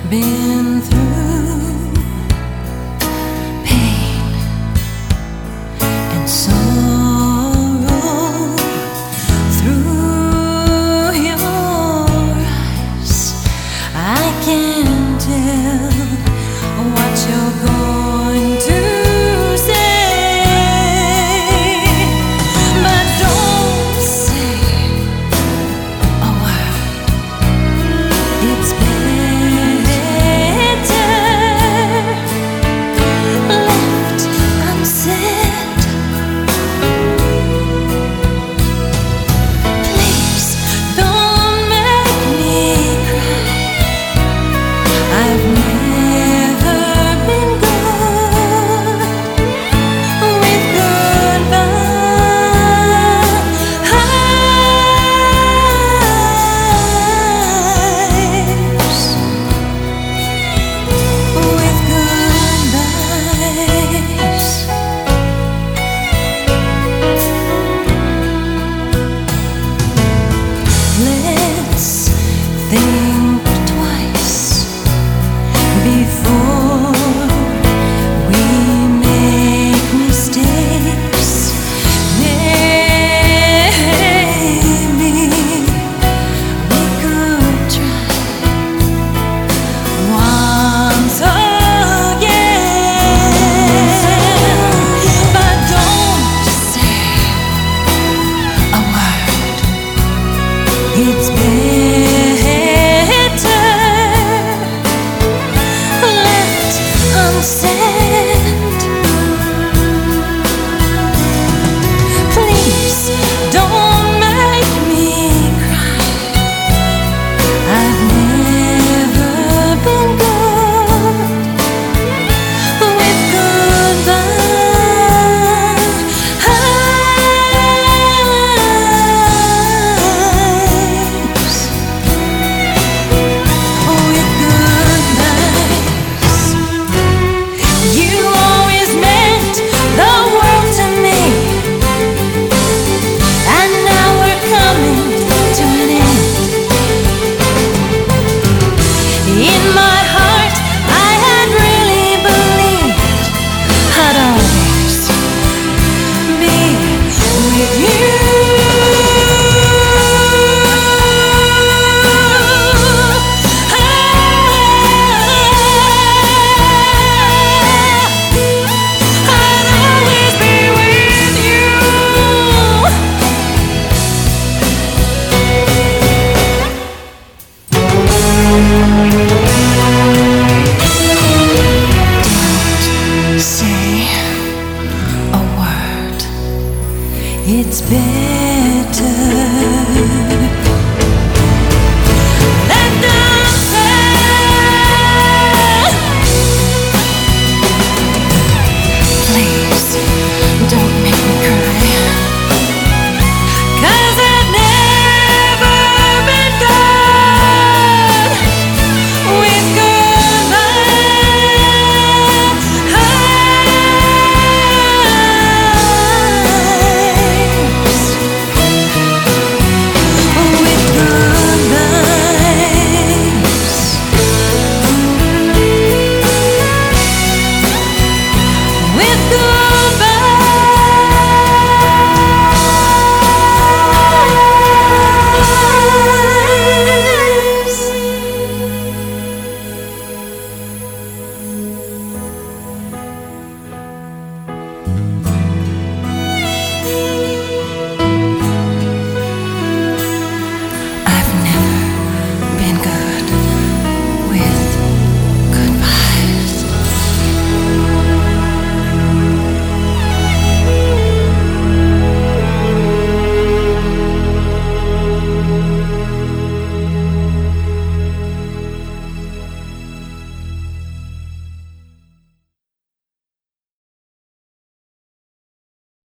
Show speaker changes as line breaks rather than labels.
been through pain and sorrow. Through your eyes, I can tell what you're going to say, but don't say a word. It's better left unsaid. Please don't make me cry. I've never been good with goodbyes. With goodbyes. Let's think twice before we make mistakes. Maybe we could try once again, but don't say a word. It's better